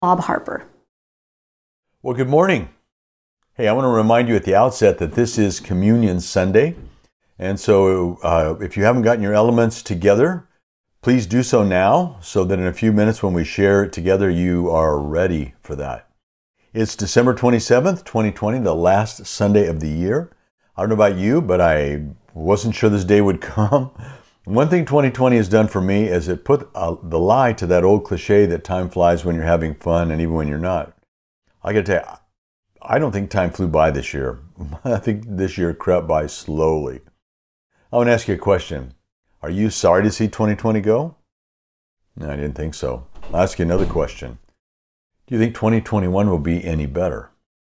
Bob Harper. Well, good morning. Hey, I want to remind you at the outset that this is Communion Sunday. And so if you haven't gotten your elements together, please do so now so that in a few minutes when we share it together, you are ready for that. It's December 27th, 2020, the last Sunday of the year. I don't know about you, but I wasn't sure this day would come. One thing 2020 has done for me is it put the lie to that old cliche that time flies when you're having fun and even when you're not. I got to tell you, I don't think time flew by this year. I think this year crept by slowly. I want to ask you a question. Are you sorry to see 2020 go? No, I didn't think so. I'll ask you another question. Do you think 2021 will be any better?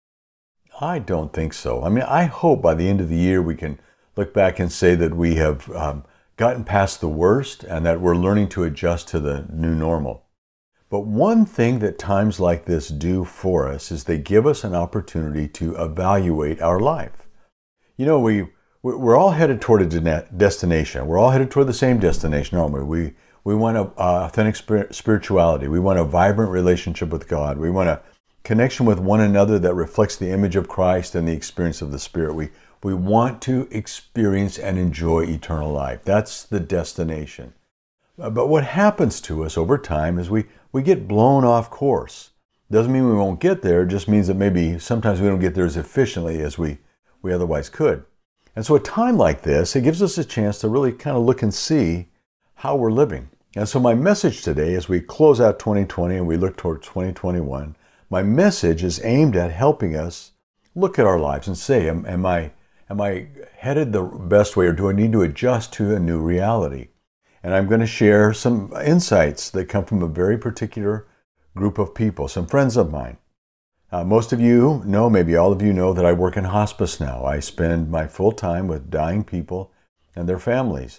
I don't think so. I mean, I hope by the end of the year we can look back and say that we have gotten past the worst and that we're learning to adjust to the new normal. But one thing that times like this do for us is they give us an opportunity to evaluate our life. You know, we're all headed toward a destination. We're all headed toward the same destination, aren't we? We want authentic spirituality. We want a vibrant relationship with God. We want a connection with one another that reflects the image of Christ and the experience of the Spirit. We want to experience and enjoy eternal life. That's the destination. But what happens to us over time is we get blown off course. Doesn't mean we won't get there. It just means that maybe sometimes we don't get there as efficiently as we otherwise could. And so a time like this, it gives us a chance to really kind of look and see how we're living. And so my message today, as we close out 2020 and we look toward 2021, my message is aimed at helping us look at our lives and say, am I headed the best way, or do I need to adjust to a new reality? And I'm going to share some insights that come from a very particular group of people, some friends of mine. Most of you know, maybe all of you know, that I work in hospice now. I spend my full time with dying people and their families.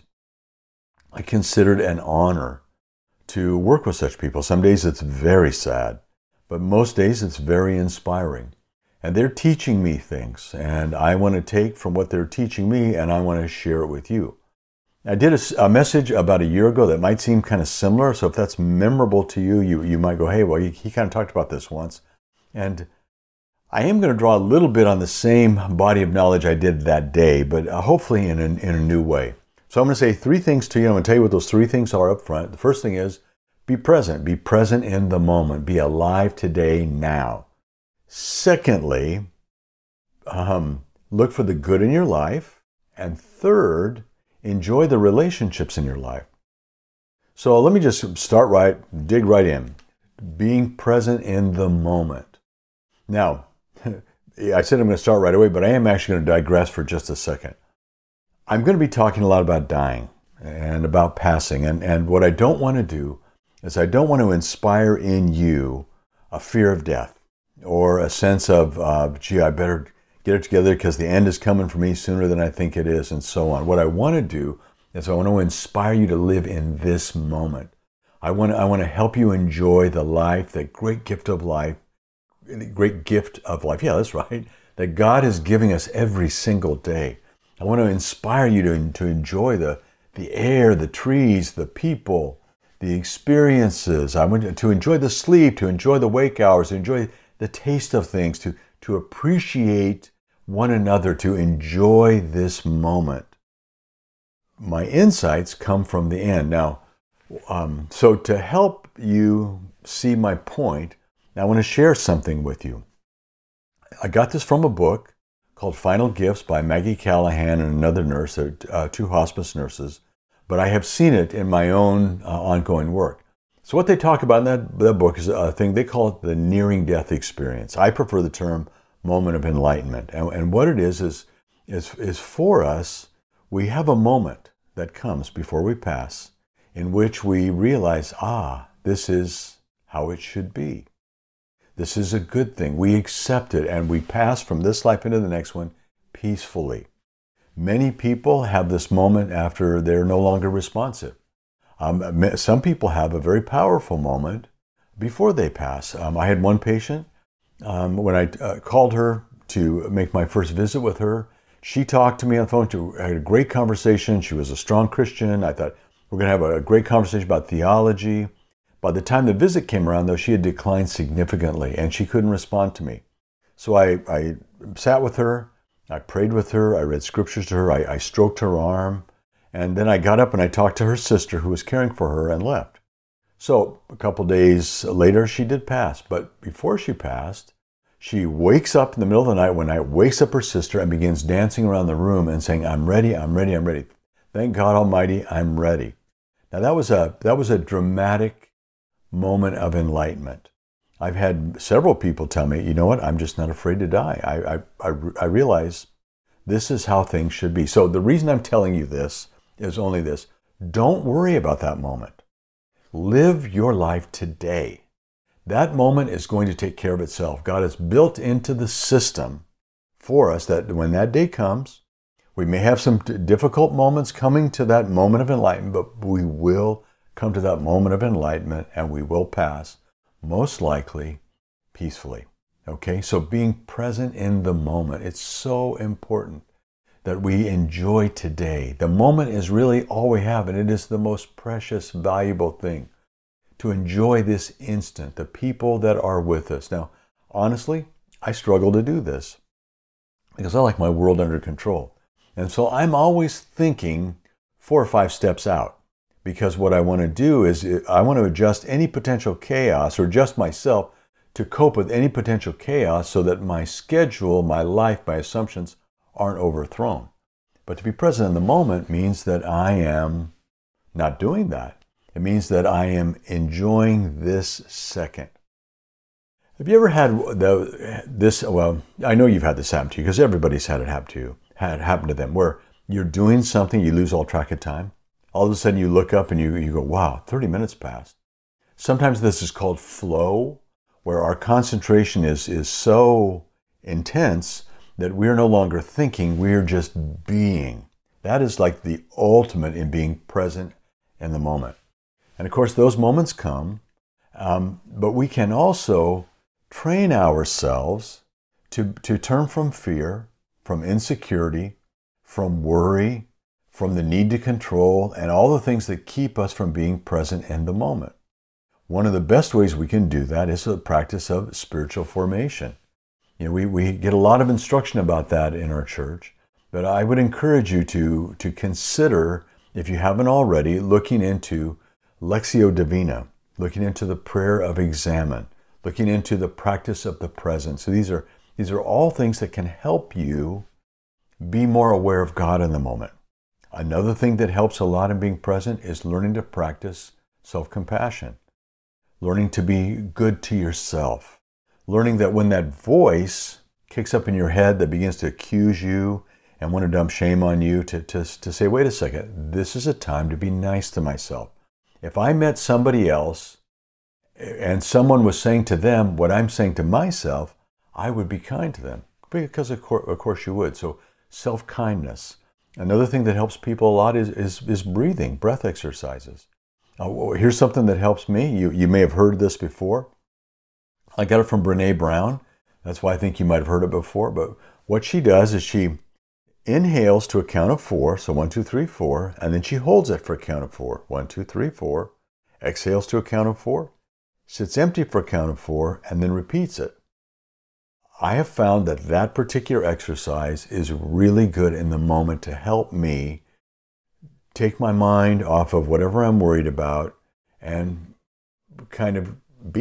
I consider it an honor to work with such people. Some days it's very sad, but most days it's very inspiring. And they're teaching me things, and I want to take from what they're teaching me and I want to share it with you. I did a message about a year ago that might seem kind of similar, so if that's memorable to you, you might go, hey, well, he kind of talked about this once. And I am going to draw a little bit on the same body of knowledge I did that day, but hopefully in a new way. So I'm going to say three things to you. I'm going to tell you what those three things are up front. The first thing is be present. Be present in the moment. Be alive today, now. Secondly, look for the good in your life. And third, enjoy the relationships in your life. So let me just dig right in. Being present in the moment. Now, I said I'm going to start right away, but I am actually going to digress for just a second. I'm going to be talking a lot about dying and about passing. And what I don't want to do is I don't want to inspire in you a fear of death or a sense of, I better get it together because the end is coming for me sooner than I think it is, and so on. What I want to do is I want to inspire you to live in this moment. I want to help you enjoy the life, that great gift of life, the great gift of life. Yeah, that's right. That God is giving us every single day. I want to inspire you to enjoy the air, the trees, the people, the experiences. I want you to enjoy the sleep, to enjoy the wake hours, to enjoy the taste of things, to appreciate one another, to enjoy this moment. My insights come from the end. Now, so to help you see my point, I want to share something with you. I got this from a book called Final Gifts by Maggie Callahan and another nurse, two hospice nurses, but I have seen it in my own ongoing work. So what they talk about in that book is a thing, they call it the nearing death experience. I prefer the term moment of enlightenment. And what it is for us, we have a moment that comes before we pass in which we realize, this is how it should be. This is a good thing. We accept it and we pass from this life into the next one peacefully. Many people have this moment after they're no longer responsive. Some people have a very powerful moment before they pass. I had one patient, when I called her to make my first visit with her, she talked to me on the phone. I had a great conversation. She was a strong Christian. I thought we're going to have a great conversation about theology. By the time the visit came around, though, she had declined significantly and she couldn't respond to me. So I sat with her, I prayed with her, I read scriptures to her, I stroked her arm, and then I got up and I talked to her sister who was caring for her and left. So a couple days later, she did pass. But before she passed, she wakes up in the middle of the night, wakes up her sister and begins dancing around the room and saying, I'm ready, I'm ready, I'm ready. Thank God Almighty, I'm ready. Now that was a dramatic moment of enlightenment. I've had several people tell me, you know what, I'm just not afraid to die. I realize this is how things should be. So the reason I'm telling you this is only this. Don't worry about that moment. Live your life today. That moment is going to take care of itself. God has built into the system for us that when that day comes, we may have some difficult moments coming to that moment of enlightenment, but we will come to that moment of enlightenment and we will pass, most likely, peacefully. Okay? So being present in the moment, it's so important that we enjoy today. The moment is really all we have, and it is the most precious, valuable thing. To enjoy this instant, the people that are with us. Now, honestly, I struggle to do this because I like my world under control. And so I'm always thinking 4 or 5 steps out, because what I want to do is I want to adjust any potential chaos or adjust myself to cope with any potential chaos so that my schedule, my life, my assumptions aren't overthrown. But to be present in the moment means that I am not doing that. It means that I am enjoying this second. Have you ever had this? Well, I know you've had this happen to you because everybody's had it happen to them, where you're doing something, you lose all track of time. All of a sudden you look up and you go, wow, 30 minutes passed. Sometimes this is called flow, where our concentration is so intense that we're no longer thinking, we're just being. That is like the ultimate in being present in the moment. And of course, those moments come, but we can also train ourselves to turn from fear, from insecurity, from worry, from the need to control, and all the things that keep us from being present in the moment. One of the best ways we can do that is the practice of spiritual formation. You know, we get a lot of instruction about that in our church, but I would encourage you to consider, if you haven't already, looking into Lectio Divina, looking into the prayer of examen, looking into the practice of the present. So these are all things that can help you be more aware of God in the moment. Another thing that helps a lot in being present is learning to practice self-compassion, learning to be good to yourself, learning that when that voice kicks up in your head that begins to accuse you and want to dump shame on you, to say, wait a second, this is a time to be nice to myself. If I met somebody else and someone was saying to them what I'm saying to myself, I would be kind to them, because of course you would. So self-kindness. Another thing that helps people a lot is breathing, breath exercises. Here's something that helps me. You may have heard this before. I got it from Brene Brown. That's why I think you might have heard it before. But what she does is she inhales to a count of 4, so 1, 2, 3, 4, and then she holds it for a count of 4. 1, 2, 3, 4. Exhales to a count of 4, sits empty for a count of 4, and then repeats it. I have found that particular exercise is really good in the moment to help me take my mind off of whatever I'm worried about and kind of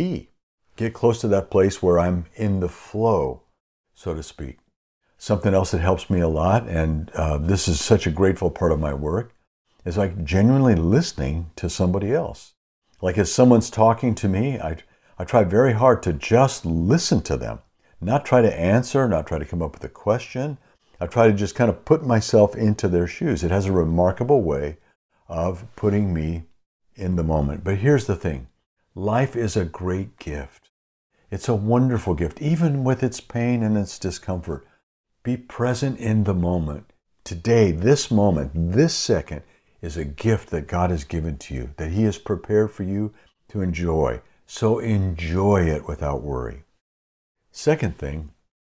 get close to that place where I'm in the flow, so to speak. Something else that helps me a lot, and this is such a grateful part of my work, is like genuinely listening to somebody else. Like if someone's talking to me, I try very hard to just listen to them. Not try to answer, not try to come up with a question. I try to just kind of put myself into their shoes. It has a remarkable way of putting me in the moment. But here's the thing. Life is a great gift. It's a wonderful gift, even with its pain and its discomfort. Be present in the moment. Today, this moment, this second is a gift that God has given to you, that He has prepared for you to enjoy. So enjoy it without worry. Second thing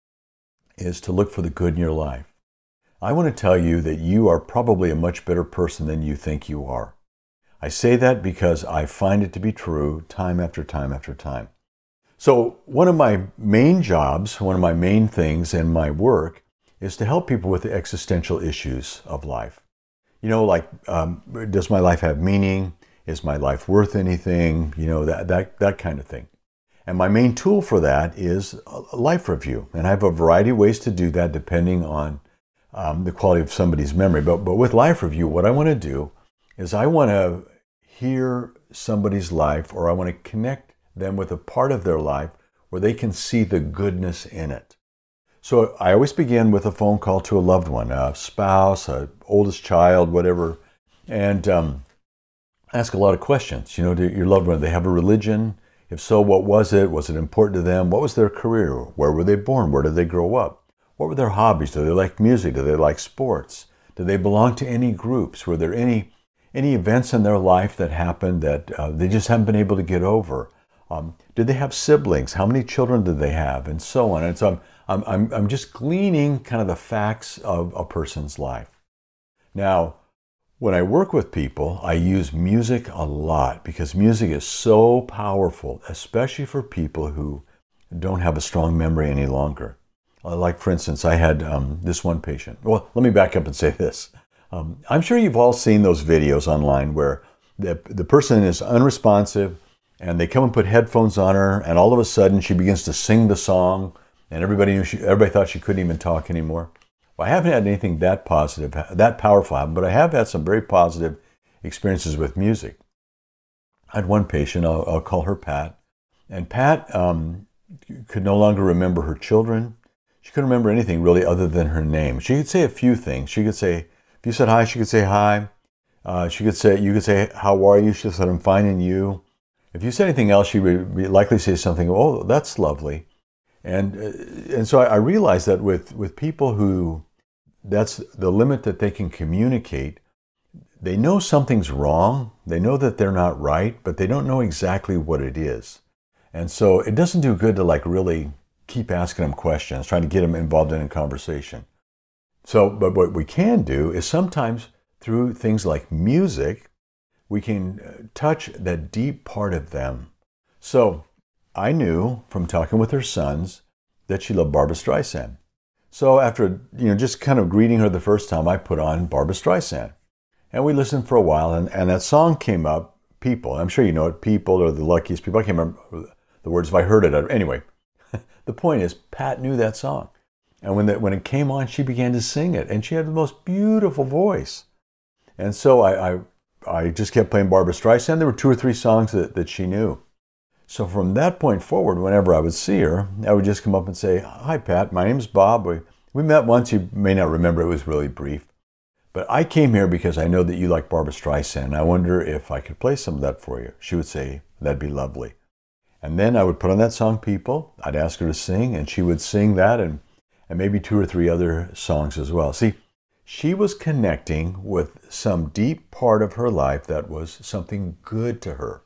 is to look for the good in your life. I want to tell you that you are probably a much better person than you think you are. I say that because I find it to be true time after time after time. So one of my main jobs, one of my main things in my work is to help people with the existential issues of life. Like, does my life have meaning? Is my life worth anything? That kind of thing. And my main tool for that is a life review. And I have a variety of ways to do that depending on the quality of somebody's memory. But with life review, what I want to do is I want to hear somebody's life, or I want to connect them with a part of their life where they can see the goodness in it. So I always begin with a phone call to a loved one, a spouse, a oldest child, whatever, and ask a lot of questions. Do your loved one, do they have a religion? If so, what was it? Was it important to them? What was their career? Where were they born? Where did they grow up? What were their hobbies? Do they like music? Do they like sports? Do they belong to any groups? Were there any events in their life that happened that they just haven't been able to get over? Did they have siblings? How many children did they have? And so on. And so I'm just gleaning kind of the facts of a person's life. Now, when I work with people, I use music a lot because music is so powerful, especially for people who don't have a strong memory any longer. Like, for instance, I had this one patient. Well, let me back up and say this. I'm sure you've all seen those videos online where the person is unresponsive, and they come and put headphones on her, and all of a sudden she begins to sing the song, and everybody thought she couldn't even talk anymore. Well, I haven't had anything that positive, that powerful happen, but I have had some very positive experiences with music. I had one patient, I'll call her Pat, and Pat could no longer remember her children. She couldn't remember anything really other than her name. She could say a few things. She could say, if you said hi, she could say hi. You could say, how are you? She said, I'm fine, and you? If you said anything else, she would likely say something, oh, that's lovely. And so I realized that with people who, that's the limit that they can communicate, they know something's wrong, they know that they're not right, but they don't know exactly what it is. And so it doesn't do good to really keep asking them questions, trying to get them involved in a conversation. So, but what we can do is sometimes through things like music, we can touch that deep part of them. So I knew from talking with her sons that she loved Barbra Streisand. So after, just kind of greeting her the first time, I put on Barbra Streisand. And we listened for a while, and that song came up, People. I'm sure you know it, People, or The Luckiest People. I can't remember the words if I heard it. Anyway, the point is, Pat knew that song. And when it came on, she began to sing it, and she had the most beautiful voice. And so I just kept playing Barbra Streisand. There were 2 or 3 songs that she knew. So from that point forward, whenever I would see her, I would just come up and say, hi, Pat, my name's Bob. We met once. You may not remember. It was really brief. But I came here because I know that you like Barbra Streisand. I wonder if I could play some of that for you. She would say, that'd be lovely. And then I would put on that song, People. I'd ask her to sing, and she would sing that and maybe 2 or 3 other songs as well. See, she was connecting with some deep part of her life that was something good to her.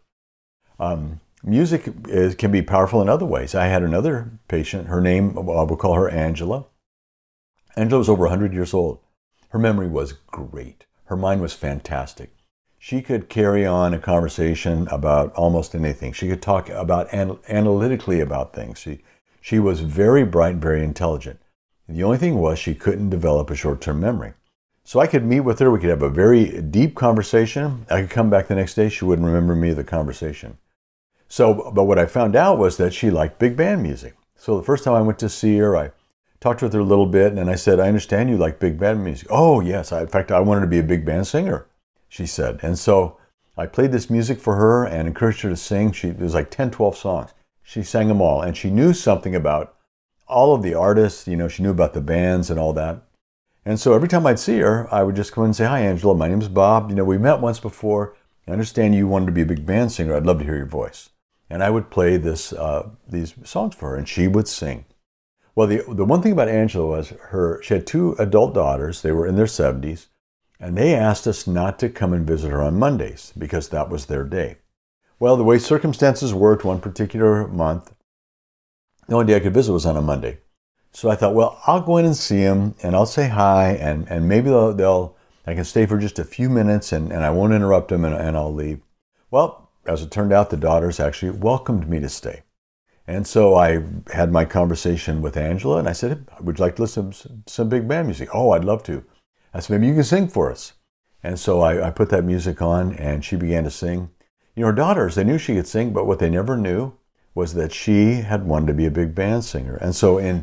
Music can be powerful in other ways. I had another patient, her name, we'll call her Angela. Angela was over 100 years old. Her memory was great. Her mind was fantastic. She could carry on a conversation about almost anything. She could talk about analytically about things. She was very bright and very intelligent. The only thing was she couldn't develop a short-term memory. So I could meet with her. We could have a very deep conversation. I could come back the next day. She wouldn't remember me of the conversation. So, but what I found out was that she liked big band music. So the first time I went to see her, I talked with her a little bit, and I said, I understand you like big band music. Oh, yes. In fact, I wanted to be a big band singer, she said. And so I played this music for her and encouraged her to sing. It was like 10, 12 songs. She sang them all, and she knew something about all of the artists. She knew about the bands and all that. And so every time I'd see her, I would just come in and say, hi, Angela, my name's Bob. We met once before. I understand you wanted to be a big band singer. I'd love to hear your voice. And I would play these songs for her, and she would sing. Well, the one thing about Angela was she had 2 adult daughters. They were in their 70s, and they asked us not to come and visit her on Mondays because that was their day. Well, the way circumstances worked one particular month, the only day I could visit was on a Monday. So I thought, well, I'll go in and see them, and I'll say hi, and maybe they'll I can stay for just a few minutes and I won't interrupt him and I'll leave. Well, as it turned out, the daughters actually welcomed me to stay. And so I had my conversation with Angela and I said, would you like to listen to some big band music? Oh, I'd love to. I said, maybe you can sing for us. And so I put that music on and she began to sing. You know, her daughters, they knew she could sing, but what they never knew was that she had wanted to be a big band singer. And so in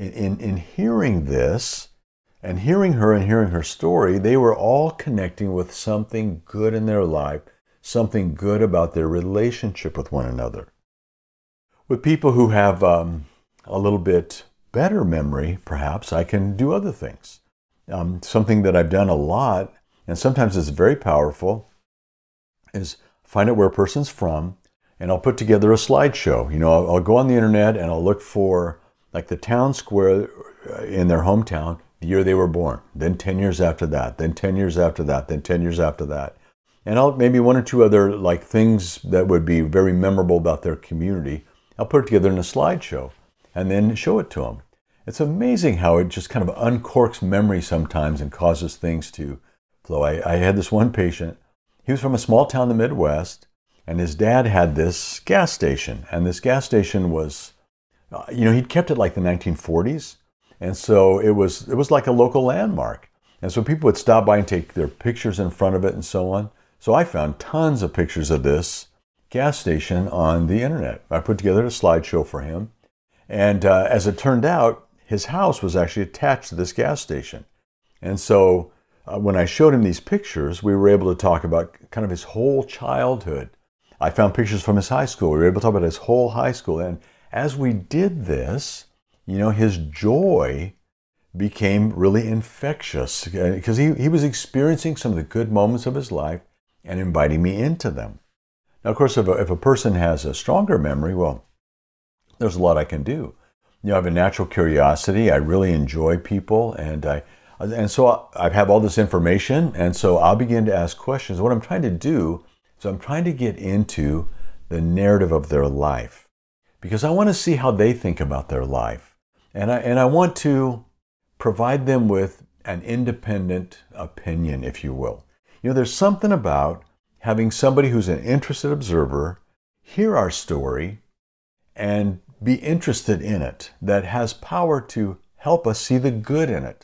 hearing this and hearing her story, they were all connecting with something good in their life, something good about their relationship with one another. With people who have a little bit better memory, perhaps, I can do other things. Something that I've done a lot, and sometimes it's very powerful, is find out where a person's from, and I'll put together a slideshow. You know, I'll go on the internet and I'll look for like the town square in their hometown, the year they were born, then 10 years after that, then 10 years after that, then 10 years after that. And I'll maybe one or two other like things that would be very memorable about their community. I'll put it together in a slideshow and then show it to them. It's amazing how it just kind of uncorks memory sometimes and causes things to flow. I had this one patient, he was from a small town in the Midwest, and his dad had this gas station. And this gas station was, he'd kept it like the 1940s. And so it was like a local landmark. And so people would stop by and take their pictures in front of it and so on. So I found tons of pictures of this gas station on the internet. I put together a slideshow for him. And as it turned out, his house was actually attached to this gas station. And so when I showed him these pictures, we were able to talk about kind of his whole childhood. I found pictures from his high school. We were able to talk about his whole high school. And as we did this, his joy became really infectious because he was experiencing some of the good moments of his life and inviting me into them. Now, of course, if a person has a stronger memory, well, there's a lot I can do. I have a natural curiosity. I really enjoy people, and so I have all this information, and so I'll begin to ask questions. What I'm trying to do is I'm trying to get into the narrative of their life because I want to see how they think about their life, and I want to provide them with an independent opinion, if you will. There's something about having somebody who's an interested observer hear our story and be interested in it that has power to help us see the good in it.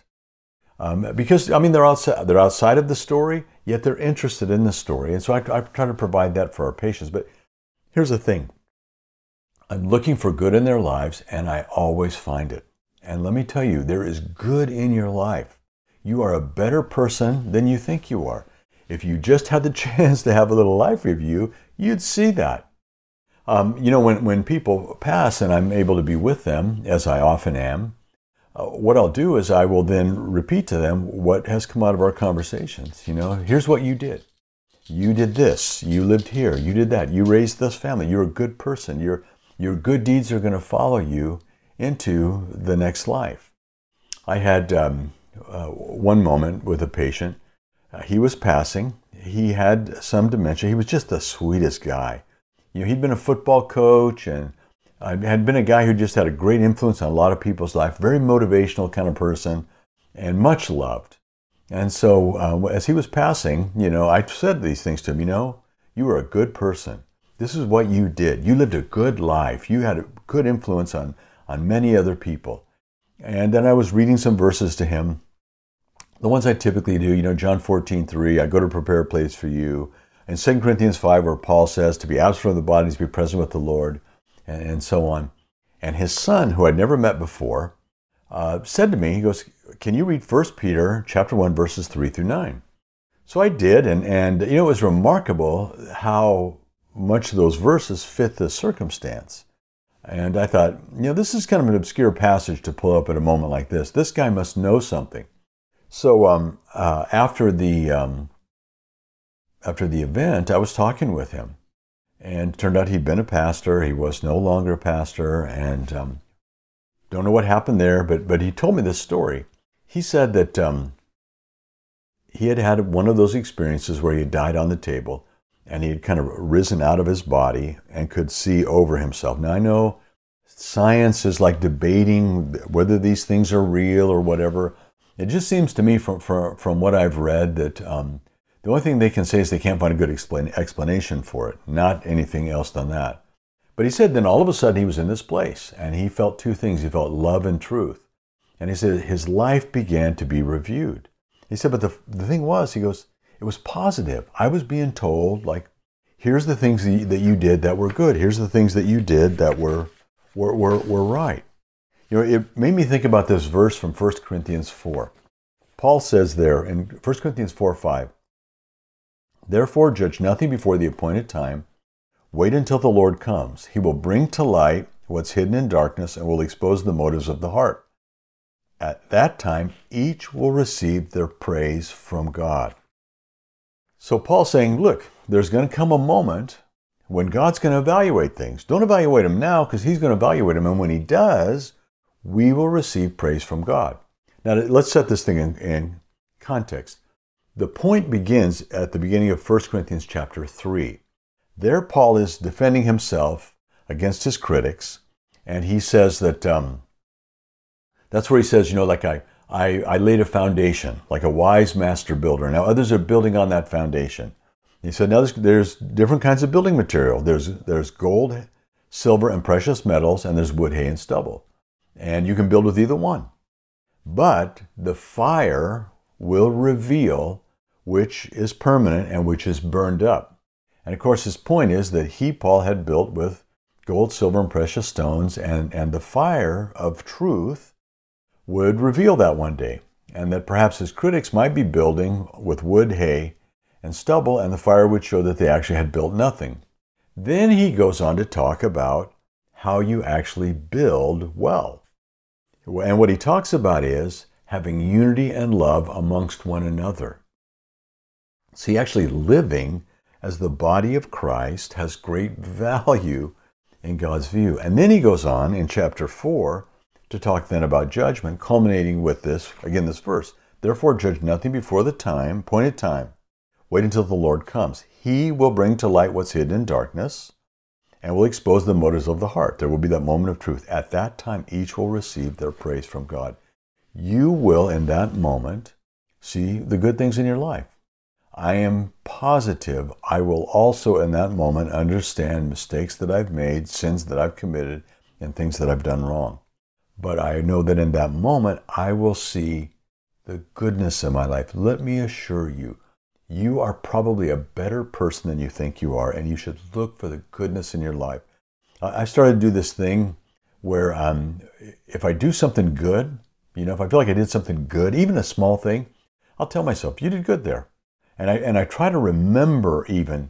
Because they're outside of the story, yet they're interested in the story. And so I try to provide that for our patients. But here's the thing. I'm looking for good in their lives, and I always find it. And let me tell you, there is good in your life. You are a better person than you think you are. If you just had the chance to have a little life review, you'd see that. When people pass and I'm able to be with them, as I often am, what I'll do is I will then repeat to them what has come out of our conversations. Here's what you did. You did this. You lived here. You did that. You raised this family. You're a good person. Your good deeds are going to follow you into the next life. I had one moment with a patient. He was passing. He had some dementia. He was just the sweetest guy. He'd been a football coach and had been a guy who just had a great influence on a lot of people's life, very motivational kind of person, and much loved. And so as he was passing, I said these things to him, you were a good person. This is what you did. You lived a good life. You had a good influence on many other people. And then I was reading some verses to him. The ones I typically do, John 14:3, I go to prepare a place for you. And 2 Corinthians 5, where Paul says to be absent from the body is to be present with the Lord, and so on. And his son, who I'd never met before, said to me, he goes, can you read 1 Peter chapter 1, verses 3 through 9? So I did, and it was remarkable how much of those verses fit the circumstance. And I thought, this is kind of an obscure passage to pull up at a moment like this. This guy must know something. So after the event, I was talking with him, and it turned out he'd been a pastor. He was no longer a pastor, and don't know what happened there, but he told me this story. He said that he had one of those experiences where he had died on the table, and he had kind of risen out of his body and could see over himself. Now, I know science is like debating whether these things are real or whatever, It just seems to me from what I've read that the only thing they can say is they can't find a good explanation for it, not anything else than that. But he said then all of a sudden he was in this place and he felt two things. He felt love and truth. And he said his life began to be reviewed. He said, but the thing was, he goes, it was positive. I was being told, like, here's the things that you did that were good. Here's the things that you did that were right. You know, it made me think about this verse from 1 Corinthians 4. Paul says there in 1 Corinthians 4:5, therefore judge nothing before the appointed time. Wait until the Lord comes. He will bring to light what's hidden in darkness and will expose the motives of the heart. At that time, each will receive their praise from God. So Paul's saying, look, there's going to come a moment when God's going to evaluate things. Don't evaluate them now because he's going to evaluate them. And when he does, we will receive praise from God. Now, let's set this thing in context. The point begins at the beginning of 1 Corinthians chapter 3. There, Paul is defending himself against his critics. And he says that, that's where he says, you know, like I laid a foundation, like a wise master builder. Now others are building on that foundation. He said, now there's different kinds of building material. There's gold, silver, and precious metals, and there's wood, hay, and stubble. And you can build with either one. But the fire will reveal which is permanent and which is burned up. And of course, his point is that he, Paul, had built with gold, silver, and precious stones, and the fire of truth would reveal that one day, and that perhaps his critics might be building with wood, hay, and stubble, and the fire would show that they actually had built nothing. Then he goes on to talk about how you actually build well. And what he talks about is having unity and love amongst one another. See, actually living as the body of Christ has great value in God's view. And then he goes on in chapter 4 to talk then about judgment, culminating with this, again, this verse. Therefore, judge nothing before the time, appointed time. Wait until the Lord comes. He will bring to light what's hidden in darkness and will expose the motives of the heart. There will be that moment of truth. At that time, each will receive their praise from God. You will, in that moment, see the good things in your life. I am positive I will also, in that moment, understand mistakes that I've made, sins that I've committed, and things that I've done wrong. But I know that in that moment, I will see the goodness in my life. Let me assure you, you are probably a better person than you think you are, and you should look for the goodness in your life. I started to do this thing where if I do something good, you know, if I feel like I did something good, even a small thing, I'll tell myself, you did good there. And I try to remember even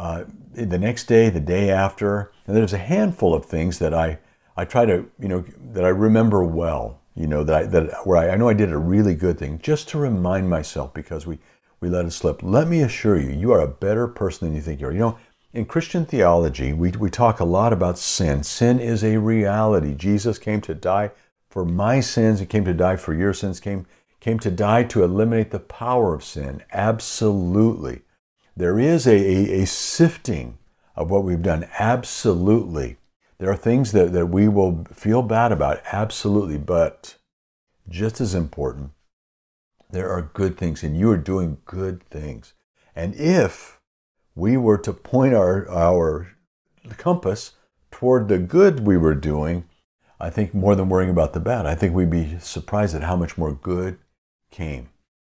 the next day, the day after, and there's a handful of things that I try to, you know, that I remember well, you know, where I know I did a really good thing, just to remind myself, because we let it slip. Let me assure you, you are a better person than you think you are. You know, in Christian theology, we talk a lot about sin. Sin is a reality. Jesus came to die for my sins. He came to die for your sins, came to die to eliminate the power of sin. Absolutely. There is a sifting of what we've done. Absolutely. There are things that we will feel bad about, absolutely, but just as important, there are good things, and you are doing good things. And if we were to point our compass toward the good we were doing, I think more than worrying about the bad, I think we'd be surprised at how much more good came.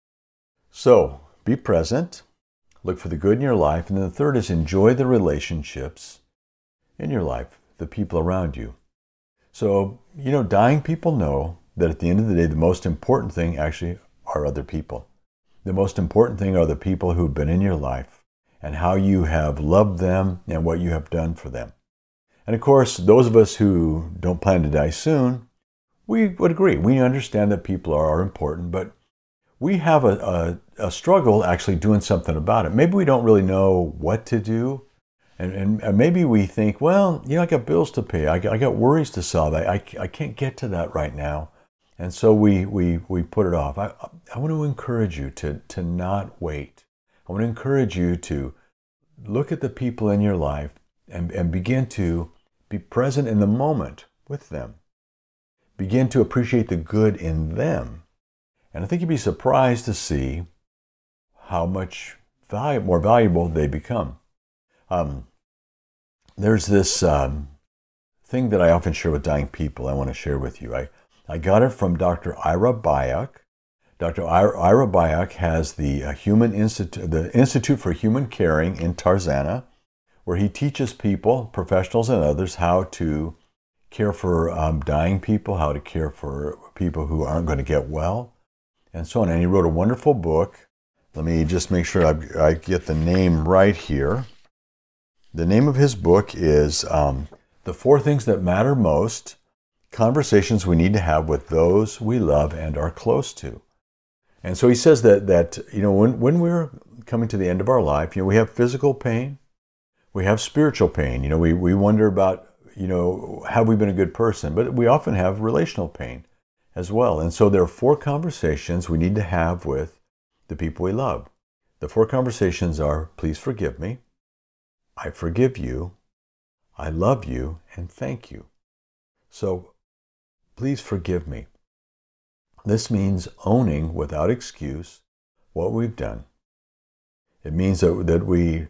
So, be present, look for the good in your life, and then the third is enjoy the relationships in your life, the people around you. So, you know, dying people know that at the end of the day, the most important thing actually are other people. The most important thing are the people who've been in your life and how you have loved them and what you have done for them. And of course, those of us who don't plan to die soon, we would agree. We understand that people are important, but we have a struggle actually doing something about it. Maybe we don't really know what to do. And maybe we think, well, you know, I got bills to pay. I got worries to solve. I can't get to that right now. And so we put it off. I want to encourage you to not wait. I want to encourage you to look at the people in your life and begin to be present in the moment with them. Begin to appreciate the good in them. And I think you'd be surprised to see how much more valuable they become. There's this thing that I often share with dying people I want to share with you. I got it from Dr. Ira Byock. Dr. Ira Byock has the Institute for Human Caring in Tarzana, where he teaches people, professionals and others, how to care for dying people, how to care for people who aren't going to get well, and so on. And he wrote a wonderful book. Let me just make sure I get the name right here. The name of his book is The 4 Things That Matter Most, Conversations We Need to Have with Those We Love and Are Close to. And so he says that when we're coming to the end of our life, we have physical pain, we have spiritual pain. We wonder about, have we been a good person? But we often have relational pain as well. And so there are 4 conversations we need to have with the people we love. The 4 conversations are, please forgive me, I forgive you, I love you, and thank you. So please forgive me. This means owning without excuse what we've done. It means that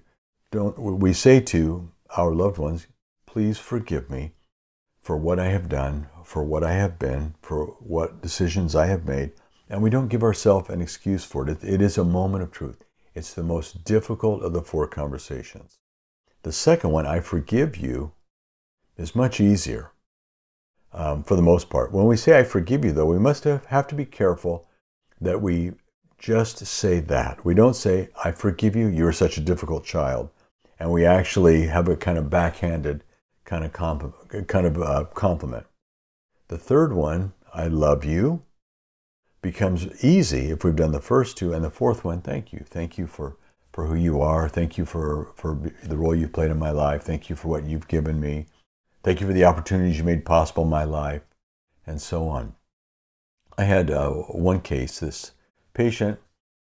we say to our loved ones, please forgive me for what I have done, for what I have been, for what decisions I have made. And we don't give ourselves an excuse for it. It is a moment of truth. It's the most difficult of the 4 conversations. The second one, I forgive you, is much easier. For the most part. When we say I forgive you, though, we must have to be careful that we just say that. We don't say, I forgive you, you're such a difficult child. And we actually have a kind of backhanded kind of compliment. The third one, I love you, becomes easy if we've done the first 2. And the fourth one, thank you. Thank you for who you are. Thank you for the role you've played in my life. Thank you for what you've given me. Thank you for the opportunities you made possible in my life, and so on. I had one case, this patient,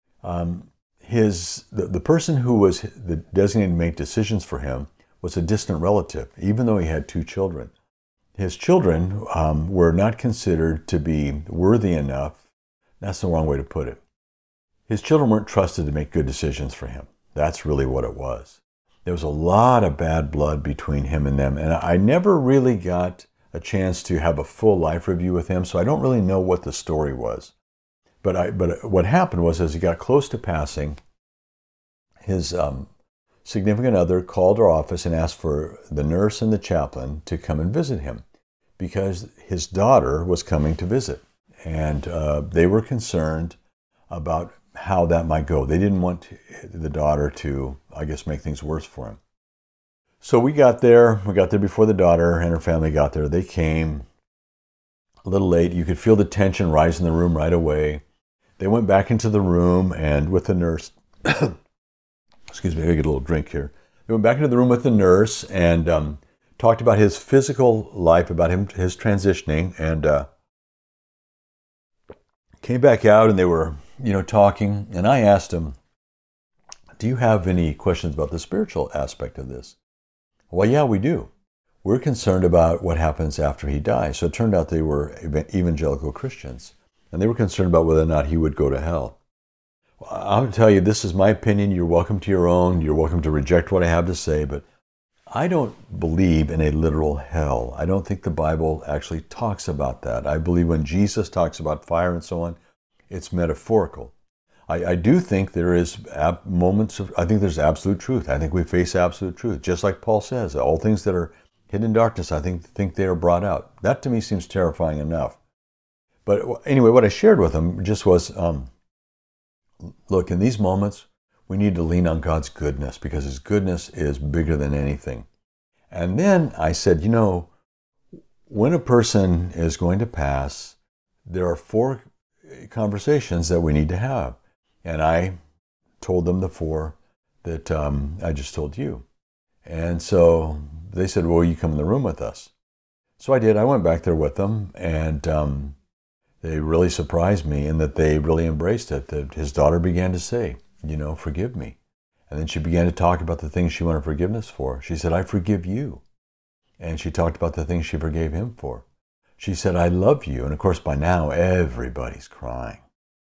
the person who was designated to make decisions for him was a distant relative, even though he had 2 children. His children were not considered to be worthy enough. That's the wrong way to put it. His children weren't trusted to make good decisions for him. That's really what it was. There was a lot of bad blood between him and them, and I never really got a chance to have a full life review with him, so I don't really know what the story was. But what happened was, as he got close to passing, his significant other called our office and asked for the nurse and the chaplain to come and visit him because his daughter was coming to visit, and they were concerned about how that might go. They didn't want the daughter to, I guess, make things worse for him. So we got there before the daughter and her family got there. They came a little late. You could feel the tension rise in the room right away. They went back into the room and with the nurse, excuse me, I get a little drink here. They went back into the room with the nurse and talked about his physical life, about his transitioning, and came back out and they were talking, and I asked him, do you have any questions about the spiritual aspect of this? Well, yeah, we do. We're concerned about what happens after he dies. So it turned out they were evangelical Christians, and they were concerned about whether or not he would go to hell. Well, I'll tell you, this is my opinion. You're welcome to your own. You're welcome to reject what I have to say, but I don't believe in a literal hell. I don't think the Bible actually talks about that. I believe when Jesus talks about fire and so on, it's metaphorical. I do think there is moments of, I think there's absolute truth. I think we face absolute truth. Just like Paul says, all things that are hidden in darkness, I think they are brought out. That to me seems terrifying enough. But anyway, what I shared with him just was, look, in these moments, we need to lean on God's goodness because His goodness is bigger than anything. And then I said, when a person is going to pass, there are 4 conversations that we need to have. And I told them the 4 that I just told you. And so they said, well, you come in the room with us. So I did. I went back there with them, and they really surprised me in that they really embraced it, that his daughter began to say, forgive me. And then she began to talk about the things she wanted forgiveness for. She said, I forgive you. And she talked about the things she forgave him for. She said, I love you. And of course, by now, everybody's crying.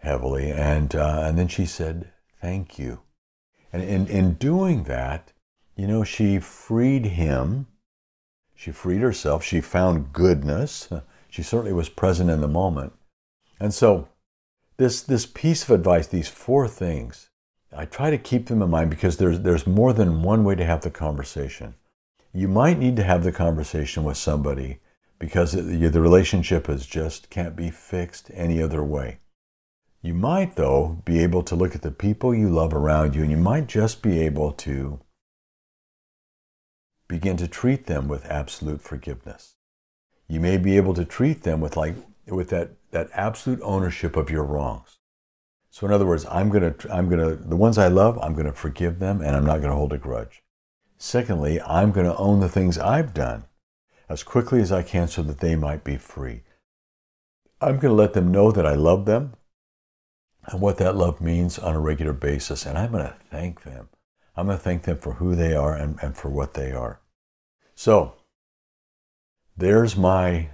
heavily. And then she said, thank you. And in doing that, she freed him. She freed herself. She found goodness. She certainly was present in the moment. And so this piece of advice, these 4 things, I try to keep them in mind because there's more than one way to have the conversation. You might need to have the conversation with somebody because the relationship can't be fixed any other way. You might, though, be able to look at the people you love around you, and you might just be able to begin to treat them with absolute forgiveness. You may be able to treat them with that absolute ownership of your wrongs. So in other words, the ones I love, I'm gonna forgive them, and I'm not gonna hold a grudge. Secondly, I'm gonna own the things I've done as quickly as I can so that they might be free. I'm gonna let them know that I love them and what that love means on a regular basis, and I'm gonna thank them. I'm gonna thank them for who they are and for what they are. So, there's my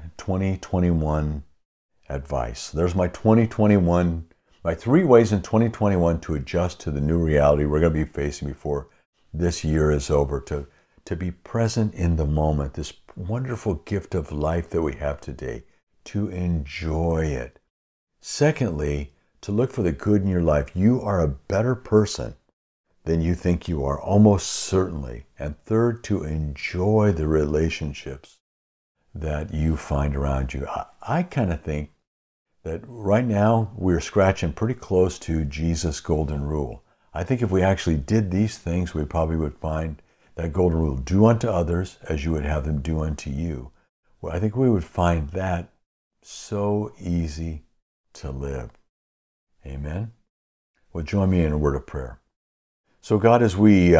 2021 advice. There's my 2021, my 3 ways in 2021 to adjust to the new reality we're going to be facing before this year is over, to be present in the moment, this wonderful gift of life that we have today, to enjoy it. Secondly, to look for the good in your life. You are a better person than you think you are, almost certainly. And third, to enjoy the relationships that you find around you. I kind of think that right now we're scratching pretty close to Jesus' golden rule. I think if we actually did these things, we probably would find that golden rule, do unto others as you would have them do unto you. Well, I think we would find that so easy to live. Amen? Well, join me in a word of prayer. So God, as we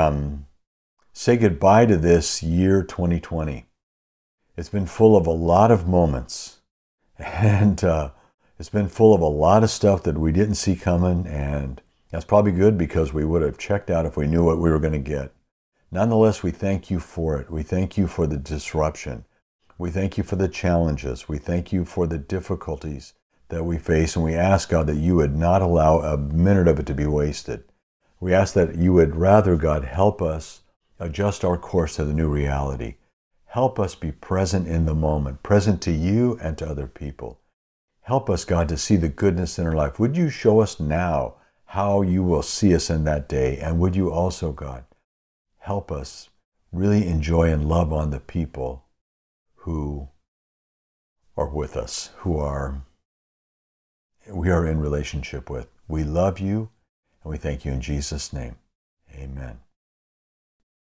say goodbye to this year 2020, it's been full of a lot of moments, and it's been full of a lot of stuff that we didn't see coming, and that's probably good because we would have checked out if we knew what we were going to get. Nonetheless, we thank you for it. We thank you for the disruption. We thank you for the challenges. We thank you for the difficulties that we face, and we ask, God, that you would not allow a minute of it to be wasted. We ask that you would rather, God, help us adjust our course to the new reality. Help us be present in the moment, present to you and to other people. Help us, God, to see the goodness in our life. Would you show us now how you will see us in that day? And would you also, God, help us really enjoy and love on the people who are with us, we are in relationship with. We love you, and we thank you in Jesus' name. Amen.